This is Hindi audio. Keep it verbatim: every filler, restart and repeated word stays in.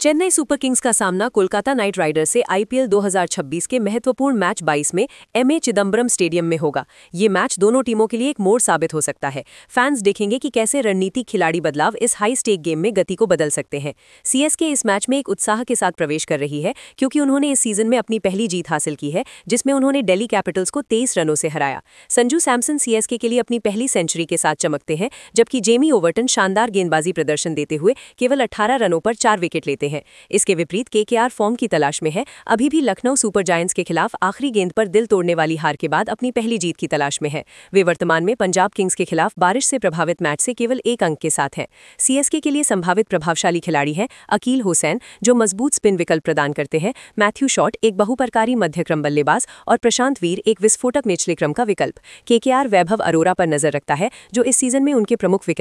चेन्नई सुपर किंग्स का सामना कोलकाता नाइट राइडर्स से आईपीएल दो हज़ार छब्बीस के महत्वपूर्ण मैच बाईस में एमए चिदंबरम स्टेडियम में होगा। ये मैच दोनों टीमों के लिए एक मोड़ साबित हो सकता है। फैंस देखेंगे कि कैसे रणनीतिक खिलाड़ी बदलाव इस हाई स्टेक गेम में गति को बदल सकते हैं। सीएसके इस मैच में एक उत्साह के साथ प्रवेश कर रही है, क्योंकि उन्होंने इस सीजन में अपनी पहली जीत हासिल की है, जिसमें उन्होंने दिल्ली कैपिटल्स को तेईस रनों से हराया। संजू सैमसन सीएसके के लिए अपनी पहली सेंचुरी के साथ चमकते हैं, जबकि जेमी ओवर्टन शानदार गेंदबाजी प्रदर्शन देते हुए केवल अठारह रनों पर चार विकेट लेते हैं। इसके विपरीत केकेआर फॉर्म की तलाश में है। अभी भी लखनऊ सुपर जायंट्स के खिलाफ आखिरी गेंद पर दिल तोड़ने वाली हार के बाद अपनी पहली जीत की तलाश में है। वे वर्तमान में पंजाब किंग्स के खिलाफ बारिश से प्रभावित मैच से केवल एक अंक के साथ हैं। सीएसके के लिए संभावित प्रभावशाली खिलाड़ी हैं अकील हुसैन, जो मजबूत स्पिन विकल्प प्रदान करते हैं, मैथ्यू शॉट, एक बहुप्रकारी मध्यक्रम बल्लेबाज, और प्रशांत वीर, एक विस्फोटक निचले क्रम का विकल्प। केकेआर वैभव अरोरा पर नजर रखता है, जो इस सीजन में उनके प्रमुख विकेट